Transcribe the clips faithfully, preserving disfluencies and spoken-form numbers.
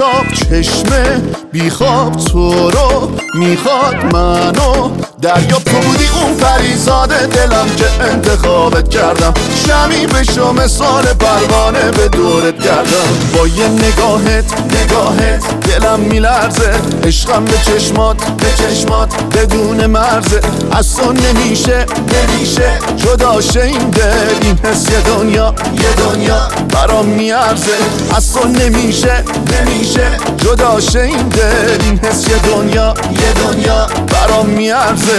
بیتاب چشمه بیخواب تو رو میخواد منو دریا تو بودی اون پریزاد دلم که انتخابت کردم شمی بشو مثال پروانه به دورت کردم با یه نگاهت نگاهت دلم میلرزه عشقم به چشمات به چشمات بدون مرزه از تو نمیشه نمیشه جدا شه این دل این حس یه دنیا یه دنیا برام میارزه از تو نمیشه نمیشه جدا شه این دل این حس یه دنیا یه دنیا برام میارزه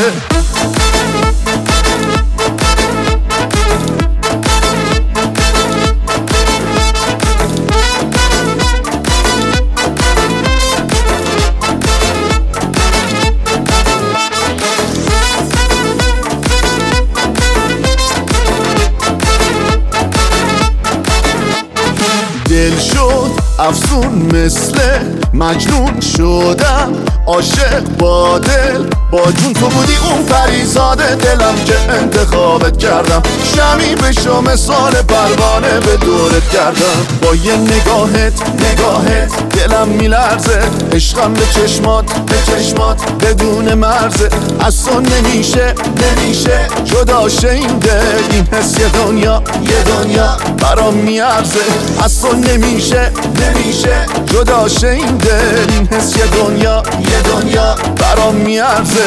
دل شد افسون مثل مجنون شدم عاشق با دل با جون تو بودی اون پریزاد دلم که انتخابت کردم شمی بشو مثال پروانه به دورت کردم با یه نگاهت نگاهت دلم میلرزه عشقم به چشمات به چشمات بدون مرزه از تو نمیشه نمیشه جدا شه این دل این حس یه دنیا یه دنیا برام میارزه از تو نمیشه نمیشه جدا شه این دل این حس یه دنیا یه دنیا برام میارزه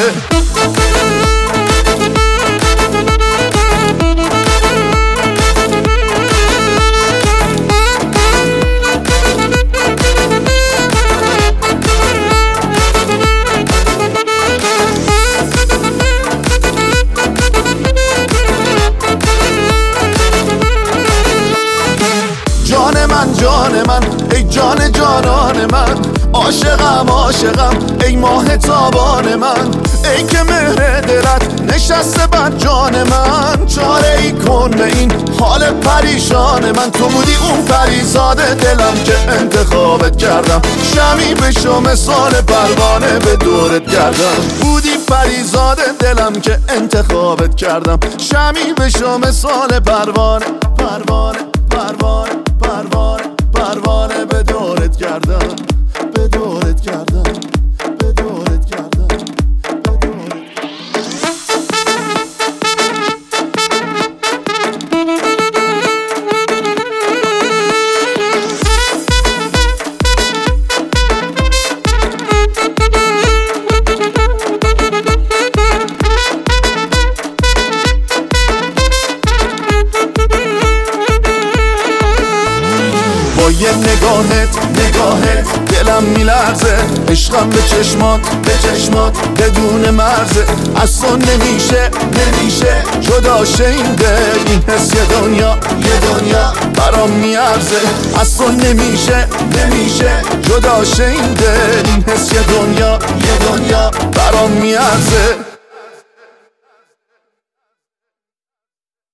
جان من جان من ای جان جانان من عاشقم عاشقم ای ماه تابان من ای که مهر دلت نشسته بر جان من چاره ای کن به این حال پریشان من تو بودی اون پریزاد دلم که انتخابت کردم شمی بشو مثال پروانه به دورت کردم بودی پریزاد دلم که انتخابت کردم شمی بشو مثال پروانه پروانه پروانه پروانه پروانه به دورت کردم به دورت کردم به دورت کردم به دورت با یه نگاهت نگاهت دلم میلرزه عشقم به چشمات به چشمات بدون مرزه از تو نمیشه نمیشه جدا شه این دل این حس یه دنیا یه دنیا برام میارزه از تو نمیشه نمیشه جدا شه این دل این حس یه دنیا یه دنیا برام میارزه